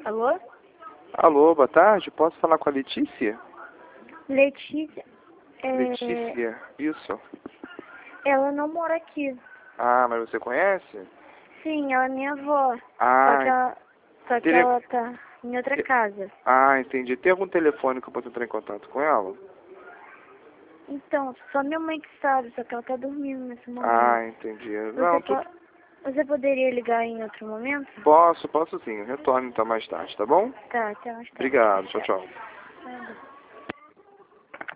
Alô? Alô, boa tarde. Posso falar com a Letícia? Letícia? Letícia, isso. Ela não mora aqui. Ah, mas você conhece? Sim, ela é minha avó. Ah, Só que ela tá em outra casa. ah, entendi. Tem algum telefone que eu possa entrar em contato com ela? Então, só minha mãe que sabe, só que ela tá dormindo nesse momento. Ah, entendi. Não, Você poderia ligar em outro momento? Posso sim. Retorno então mais tarde, tá bom? Tá, até mais tarde. Obrigado. Tchau, tchau. Nada.